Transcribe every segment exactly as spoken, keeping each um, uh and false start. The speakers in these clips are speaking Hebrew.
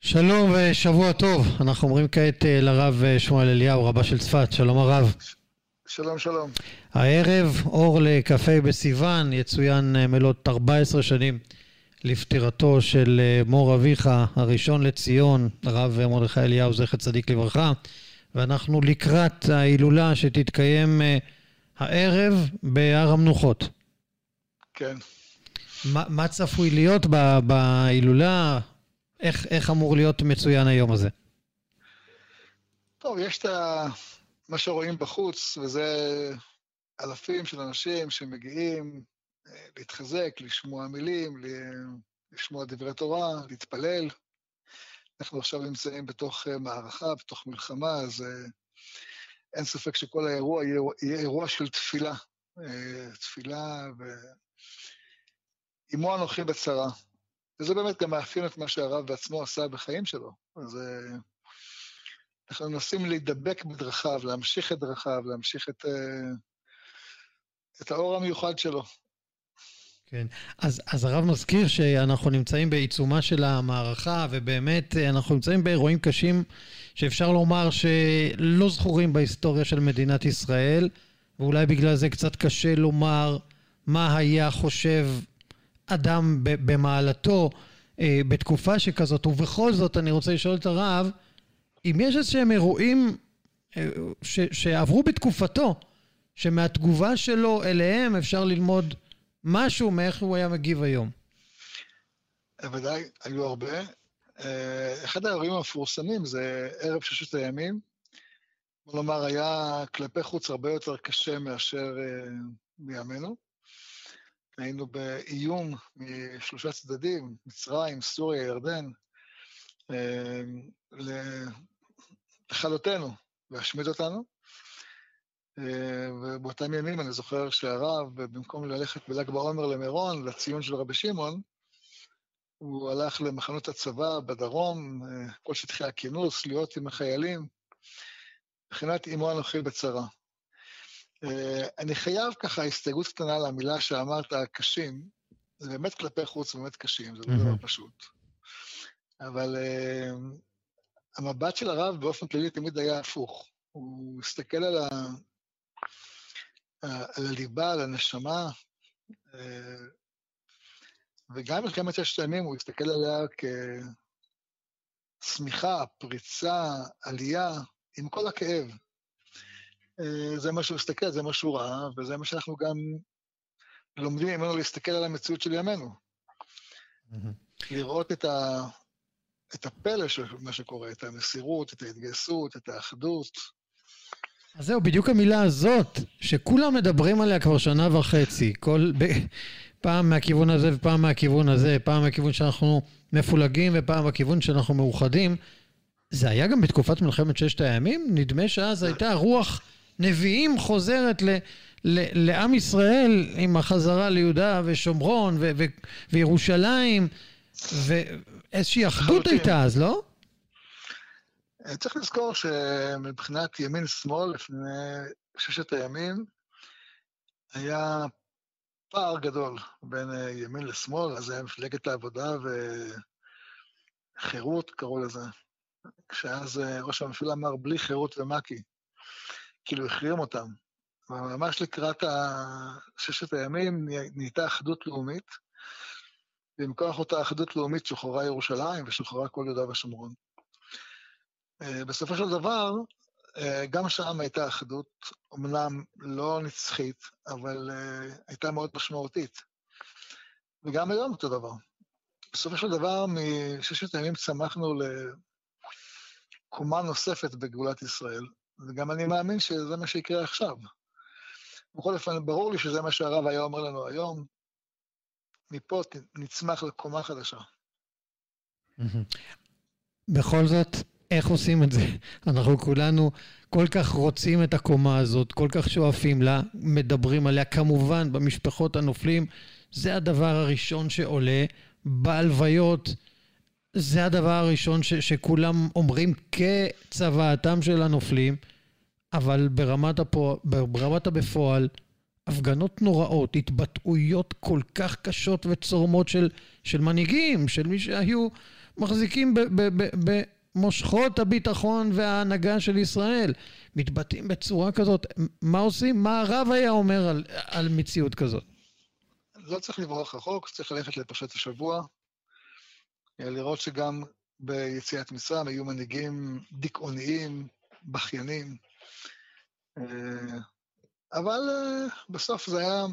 שלום ושבוע טוב. אנחנו אומרים כעת לרב שמואל אליהו, רבה של צפת. שלום הרב. שלום שלום. הערב אור לקפה בסיוון, יצוין מלאת ארבע עשרה שנים לפטירתו של מור אביך הראשון לציון, הרב מרדכי אליהו זכר צדיק לברכה, ואנחנו לקראת ההילולה שתתקיים הערב בהר המנוחות. כן. מה, מה צפוי להיות בהילולה? איך, איך אמור להיות מצוין היום הזה? טוב, יש את מה שרואים בחוץ, וזה אלפים של אנשים שמגיעים להתחזק, לשמוע מילים, לשמוע דברי תורה, להתפלל. אנחנו עכשיו נמצאים בתוך מערכה, בתוך מלחמה, אז אין ספק שכל האירוע יהיה אירוע של תפילה. תפילה ועמו אנוכי בצרה. וזה באמת גם מאפיין את מה שהרב בעצמו עשה בחיים שלו. אז אנחנו מנסים להידבק בדרכיו, להמשיך את דרכיו, להמשיך את, את האור המיוחד שלו. כן, אז, אז הרב מזכיר שאנחנו נמצאים בעיצומה של המערכה, ובאמת אנחנו נמצאים באירועים קשים שאפשר לומר שלא זכורים בהיסטוריה של מדינת ישראל, ואולי בגלל זה קצת קשה לומר מה היה חושב אדם במעלתו אה, בתקופה שכזאת. ובכל זאת אני רוצה לשאול את הרב, אם יש איזשהם אירועים אה, ש, שעברו בתקופתו, שמהתגובה שלו אליהם אפשר ללמוד משהו מאיך הוא היה מגיב היום. ודאי, היו הרבה. אחד האירועים המפורסמים זה ערב ששת הימים. כלומר, היה כלפי חוץ הרבה יותר קשה מאשר בימינו. היינו באיום משלושה צדדים, מצרים, סוריה, ירדן, לכלותנו, להשמיד אותנו. ובאותם ימים אני זוכר שהרב, במקום ללכת בל"ג בעומר למירון, לציון של רבי שמעון, הוא הלך למחנות הצבא בדרום, כל שטחי הכינוס, להיות עם החיילים, מבחינת עמו אנוכי בצרה. אני חייב ככה הסתייגות קטנה למילה שאמרת, קשים, זה באמת כלפי חוץ, באמת קשים, זה לא דבר פשוט. אבל המבט של הרב באופן כללי תמיד היה הפוך. הוא הסתכל על, ה... על הליבה, על הנשמה, וגם מלחמת ששת הימים הוא הסתכל עליה כסמיכה, פריצה, עלייה, עם כל הכאב. זה מה שהוא הסתכל, זה מה שהוא ראה, וזה מה שאנחנו גם לומדים ממנו להסתכל על המציאות של ימינו. לראות את, ה... את הפלא של מה שקורה, את המסירות, את ההתגייסות, את האחדות. אז זהו, בדיוק המילה הזאת, שכולם מדברים עליה כבר שנה וחצי, כל... ב... פעם מהכיוון הזה ופעם מהכיוון הזה, פעם מהכיוון שאנחנו מפולגים ופעם מהכיוון שאנחנו מאוחדים. זה היה גם בתקופת מלחמת ששת הימים? נדמה שאז הייתה רוח נביאים חוזרת ל, ל, לעם ישראל עם החזרה ליהודה ושומרון ו, ו, וירושלים, ואיזושהי אחדות הייתה אז, לא? צריך לזכור שמבחינת ימין-שמאל לפני ששת הימים היה פער גדול בין ימין לשמאל, אז היה מפלגת העבודה וחירות קראו לזה. כשאז ראש הממשלה אמר בלי חירות ומק"י, כאילו החרים אותם. ממש לקראת ששת הימים נהייתה אחדות לאומית, ומכוח אותה אחדות לאומית שוחררה ירושלים ושוחררה כל יהודה ושומרון. בסופו של דבר, גם שם הייתה אחדות, אמנם לא נצחית, אבל הייתה מאוד משמעותית. וגם היום אותו דבר. בסופו של דבר, מששת הימים צמחנו לקומה נוספת בגאולת ישראל, וגם אני מאמין שזה מה שיקרה עכשיו. בכל אופן, ברור לי שזה מה שהרב היה אומר לנו היום, מפה נצמח לקומה חדשה. בכל זאת, איך עושים את זה? אנחנו כולנו כל כך רוצים את הקומה הזאת, כל כך שואפים לה, מדברים עליה, כמובן במשפחות הנופלים, זה הדבר הראשון שעולה, בהלוויות, זה הדבר הראשון ש- שכולם אומרים כצוואתם של הנופלים, אבל ברמת, הפוע... ברמת הבפועל, הפגנות נוראות, התבטאויות כל כך קשות וצורמות של, של מנהיגים, של מי שהיו מחזיקים במושכות הביטחון וההנהגה של ישראל, מתבטאים בצורה כזאת. מה עושים? מה הרב היה אומר על, על מציאות כזאת? לא צריך לברוח רחוק, צריך ללכת לפרשת השבוע, לראות שגם ביציאת מצרים היו מנהיגים דיכאוניים, בכיינים, אבל בסוף זה היה,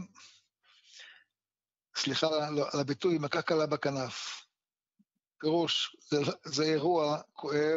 סליחה על הביטוי, מכה קלה בכנף. פירוש, זה, זה אירוע כואב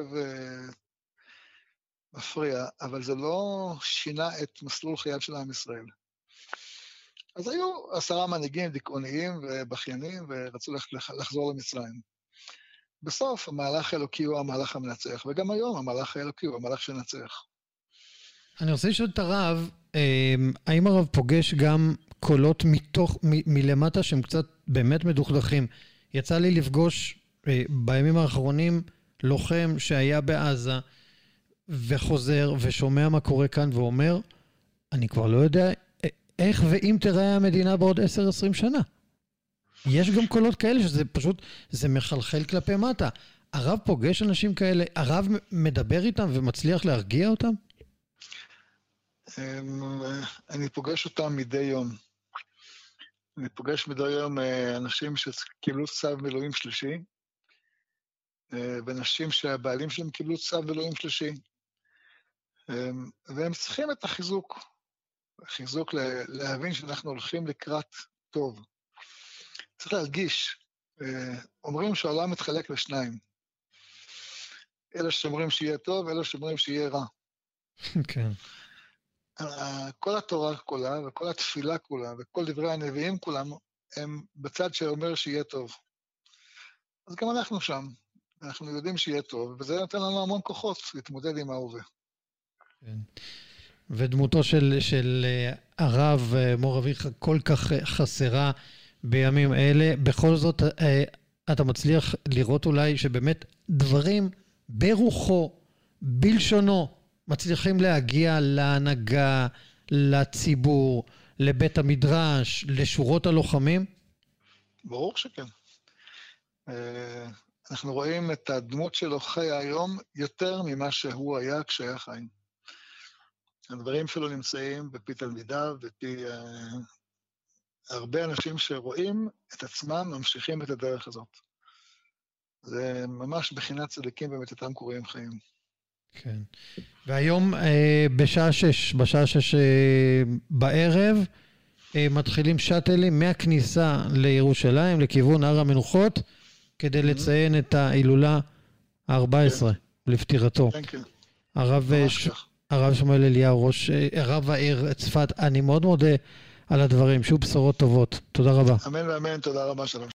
ומפריע, אבל זה לא שינה את מסלול חייו של עם ישראל. אז היו עשרה מנהיגים דיכאוניים ובכיינים ורצו לחזור למצרים. בסוף המהלך האלוקי הוא המהלך המנצח, וגם היום המהלך האלוקי הוא המהלך שנצח. אני רוצה לשאול את הרב, האם הרב פוגש גם קולות מתוך, מ- מלמטה שהם קצת באמת מדוכדכים? יצא לי לפגוש בימים האחרונים לוחם שהיה בעזה וחוזר ושומע מה קורה כאן ואומר, אני כבר לא יודע איך ואם תראה המדינה בעוד עשר עשרים שנה. יש גם קולות כאלה שזה פשוט, זה מחלחל כלפי מטה. הרב פוגש אנשים כאלה, הרב מדבר איתם ומצליח להרגיע אותם? אני פוגש אותם מדי יום. אני פוגש מדי יום אנשים שקיבלו צו מילואים שלישי, ואנשים שהבעלים שלהם קיבלו צו מילואים שלישי, והם צריכים את החיזוק. חיזוק להבין שאנחנו הולכים לקראת טוב. צריך להרגיש, אומרים שהעולם מתחלק לשניים. אלה שאומרים שיהיה טוב, אלה שאומרים שיהיה רע. כן. כל התורה כולה, וכל התפילה כולה, וכל דברי הנביאים כולם, הם בצד שאומר שיהיה טוב. אז גם אנחנו שם. אנחנו יודעים שיהיה טוב, וזה נותן לנו המון כוחות להתמודד עם ההווה. כן. ודמותו של, של הרב מור אביך כל כך חסרה בימים אלה. בכל זאת, אתה מצליח לראות אולי שבאמת דברים ברוחו, בלשונו, מצליחים להגיע להנהגה, לציבור, לבית המדרש, לשורות הלוחמים? ברור שכן. אנחנו רואים את הדמות שלו חי היום יותר ממה שהוא היה כשהיה חי. הדברים שלו נמצאים בפי תלמידיו, בפי uh, הרבה אנשים שרואים את עצמם, ממשיכים את הדרך הזאת. זה ממש בחינת צדיקים במתתם קוראים חיים. כן. והיום uh, בשעה שש, בשעה שש uh, בערב, uh, מתחילים שאטלים מהכניסה לירושלים, לכיוון הר המנוחות, כדי לציין את ההילולה ה-ארבע עשרה לפטירתו. כן, כן. הרב... הרב שמואל אליהו, ראש, הרב העיר צפת, אני מאוד מודה על הדברים, שוב בשורות טובות. תודה רבה. אמן ואמן, תודה רבה, שלום.